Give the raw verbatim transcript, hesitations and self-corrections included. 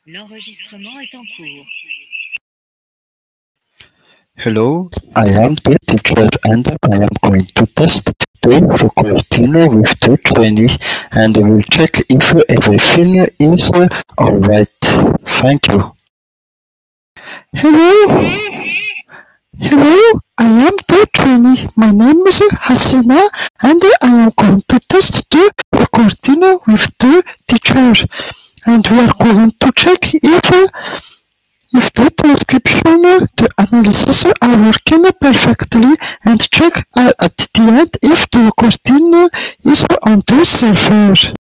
L'enregistrement est en cours. Hello, I am the teacher and I am going to test the recording with the training and will check if everything is alright. Thank you. Hello, hello, I am the trainee. My name is Hasina and I am going to test the recording with the teacher and we are going to check if If the transcription, the analysis are working perfectly and check at the end if the recording is on the server.